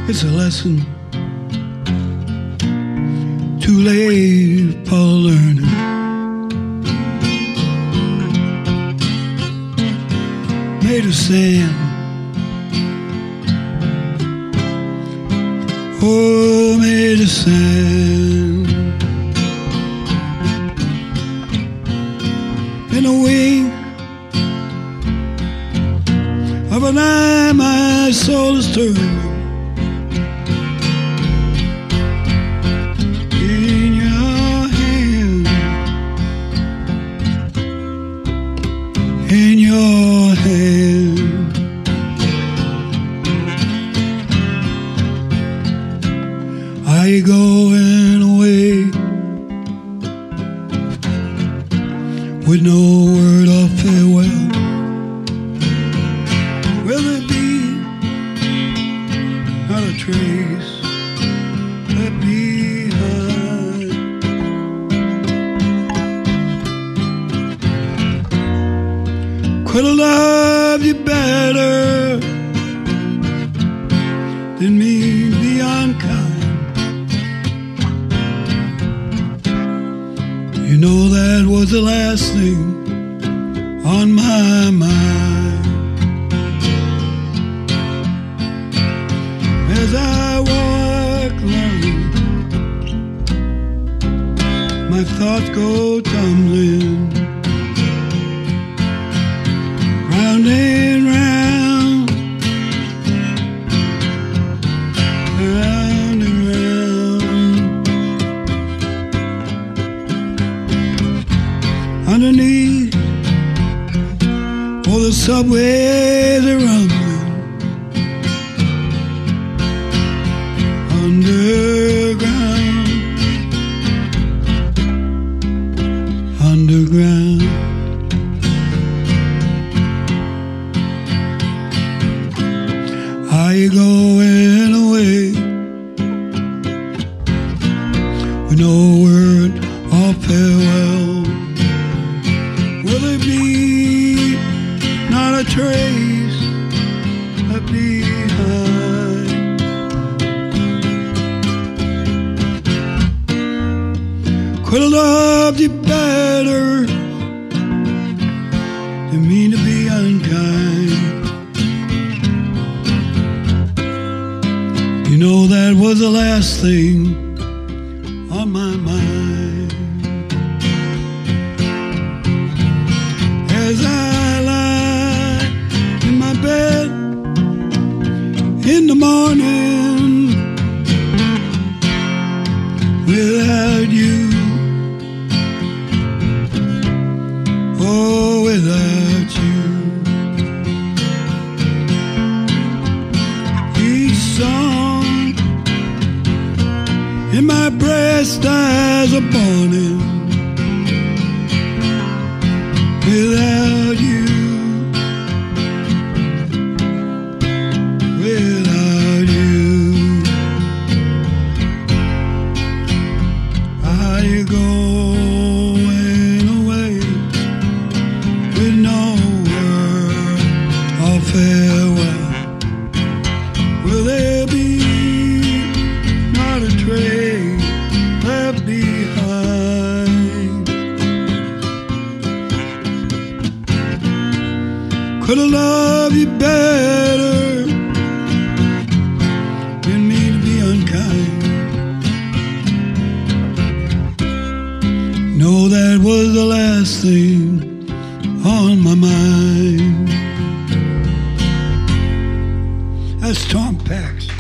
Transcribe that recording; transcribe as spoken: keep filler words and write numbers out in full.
It's a lesson too late for learning. Made of sand, oh, made of sand. In a wing of an eye, my soul is turning. In your hand, in your hand, are you going away with no word of farewell? Will there be not a trace left behind? Could I love you better than me, be unkind? You know that was the last thing on my mind. As I walk alone, my thoughts go tumbling round and round, round and round. Underneath, all the subways are rumbling. Underground, underground. Are you going away with no word of farewell? Will there be not a trace left behind? Could have loved you better than me to be unkind. You know that was the last thing on my mind. As I lie in my bed in the morning without you, oh, without you. Each song in my breast eyes are burning without you, without you. Are you going away with no word of farewell? Will there be not a trace left behind? Could I love you better than me to be unkind? No, that was the last thing on my mind. That's Tom Pax.